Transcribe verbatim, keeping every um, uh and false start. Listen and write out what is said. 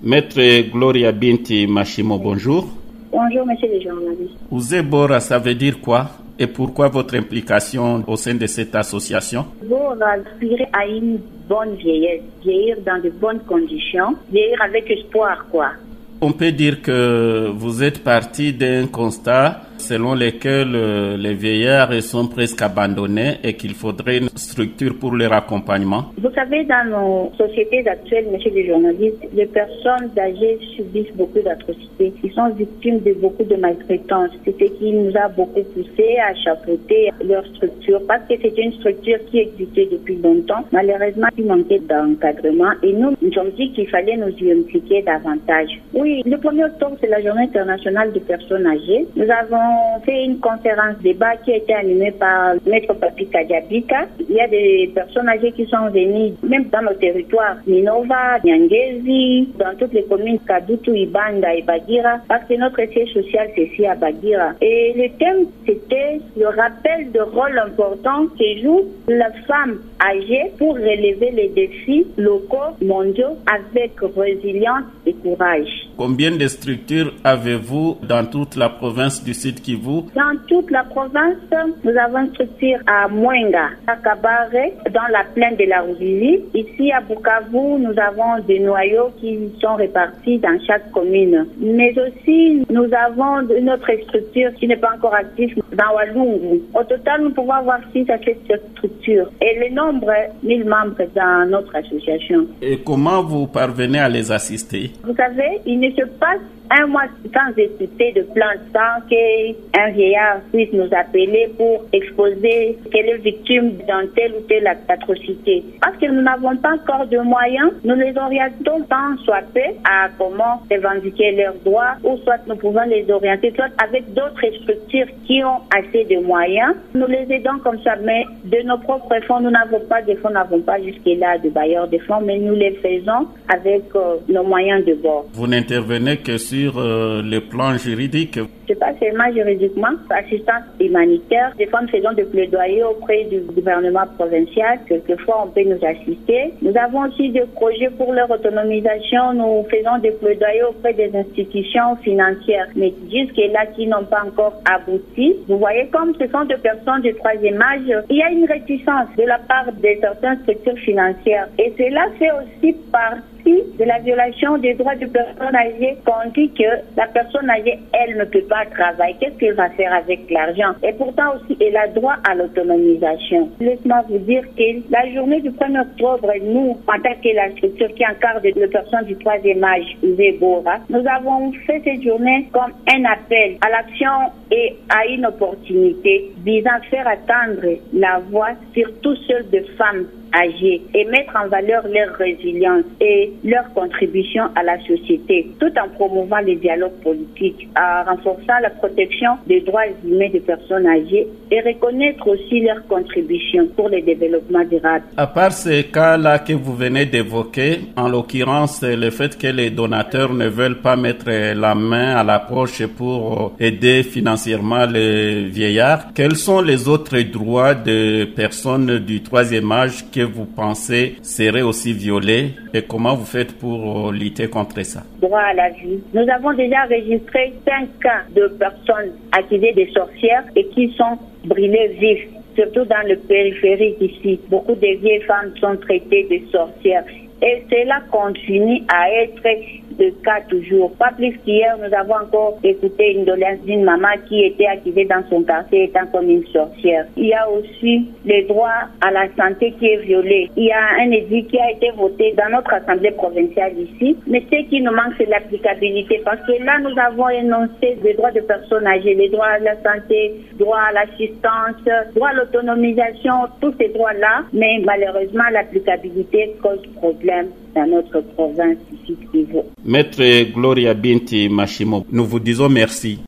Maître Gloria Binti Mashimo, bonjour. Bonjour, monsieur le journaliste. Oser Bora, ça veut dire quoi? Et pourquoi votre implication au sein de cette association? Bora aspirer à une bonne vieillesse, vieillir dans de bonnes conditions, vieillir avec espoir, quoi. On peut dire que vous êtes parti d'un constat selon lequel euh, les vieillards sont presque abandonnés et qu'il faudrait une structure pour leur accompagnement. Vous savez, dans nos sociétés actuelles, monsieur le journaliste, les personnes âgées subissent beaucoup d'atrocités. Ils sont victimes de beaucoup de maltraitance. C'est ce qui nous a beaucoup poussé à chapeauter leur structure parce que c'était une structure qui existait depuis longtemps. Malheureusement, il manquait d'encadrement et nous nous avons dit qu'il fallait nous y impliquer davantage. Oui, le premier octobre, c'est la journée internationale des personnes âgées. Nous avons fait une conférence débat qui a été animée par Maître Papi Kadiabika. Il y a des personnes âgées qui sont venues, même dans nos territoires, Minova, Nyangezi, dans toutes les communes, Kadutu, Ibanda et Bagira, parce que notre siège social, c'est ici à Bagira. Et le thème, c'était le rappel de rôle important que joue la femme âgée pour relever les défis locaux, mondiaux, avec résilience et courage. Combien de structures avez-vous dans toute la province du Sud Kivu? Dans toute la province, nous avons une structure à Mwenga, à Kabare, dans la plaine de la Ruzizi. Ici à Bukavu, nous avons des noyaux qui sont répartis dans chaque commune. Mais aussi, nous avons une autre structure qui n'est pas encore active dans Walungu. Au total, nous pouvons avoir six à sept structures. Et le nombre, mille membres dans notre association. Et comment vous parvenez à les assister? Vous savez, il ne se passe un mois sans écouter de plan sans qu'un vieillard puisse nous appeler pour exposer qu'elle est victime dans telle ou telle atrocité. Parce que nous n'avons pas encore de moyens, nous les orientons tant soit fait à comment revendiquer leurs droits, ou soit nous pouvons les orienter soit avec d'autres structures qui ont assez de moyens. Nous les aidons comme ça, mais de nos propres fonds, nous n'avons pas de fonds, nous n'avons pas jusque-là de bailleurs de fonds, mais nous les faisons avec euh, nos moyens de bord. Vous n'intervenez que sur sur euh, le plan juridique? C'est pas seulement juridiquement, assistance humanitaire. Des fois, nous faisons des plaidoyers auprès du gouvernement provincial. Quelquefois, on peut nous assister. Nous avons aussi des projets pour leur autonomisation. Nous faisons des plaidoyers auprès des institutions financières, mais jusque-là, qui n'ont pas encore abouti. Vous voyez, comme ce sont des personnes du troisième âge, il y a une réticence de la part de certaines structures financières. Et cela fait aussi partie de la violation des droits des personnes âgées, qu'on dit que la personne âgée, elle ne peut pas travailler. Qu'est-ce qu'elle va faire avec l'argent? Et pourtant aussi, elle a droit à l'autonomisation. Laisse-moi vous dire que la journée du premier octobre, nous, en tant que la structure qui encadre les personnes du troisième âge, Zebora, nous avons fait cette journée comme un appel à l'action et à une opportunité visant à faire attendre la voix, surtout celle de femmes âgées, et mettre en valeur leur résilience et leur contribution à la société, tout en promouvant les dialogues politiques, en renforçant la protection des droits humains des personnes âgées et reconnaître aussi leur contribution pour le développement durable. À part ces cas-là que vous venez d'évoquer, en l'occurrence le fait que les donateurs ne veulent pas mettre la main à la poche pour aider financièrement les vieillards, quels sont les autres droits de personnes du troisième âge que vous pensez seraient aussi violés et comment vous faites pour lutter contre ça? Droit à la vie. Nous avons déjà enregistré cinq cas de personnes accusées de sorcières et qui sont brûlées vives, surtout dans le périphérique ici. Beaucoup de vieilles femmes sont traitées de sorcières et cela continue à être le cas toujours. Pas plus qu'hier, nous avons encore écouté une doléance d'une maman qui était accusée dans son quartier étant comme une sorcière. Il y a aussi le droit à la santé qui est violé. Il y a un édit qui a été voté dans notre assemblée provinciale ici, mais ce qui nous manque, c'est l'applicabilité, parce que là, nous avons énoncé les droits de personnes âgées, les droits à la santé, droit à l'assistance, droit à l'autonomisation, tous ces droits-là, mais malheureusement, l'applicabilité cause problème dans notre province ici. Maître Gloria Binti Mashimo, nous vous disons merci.